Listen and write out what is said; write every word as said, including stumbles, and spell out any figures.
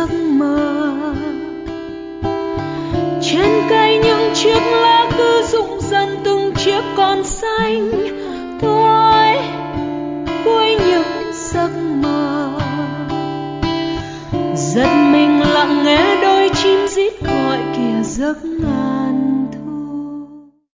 giấc mơ. Trên cây những chiếc lá cứ rụng dần từng chiếc còn xanh, tôi cuối những giấc mơ. Giật mình lặng nghe đôi chim rít gọi kìa giấc ngủ.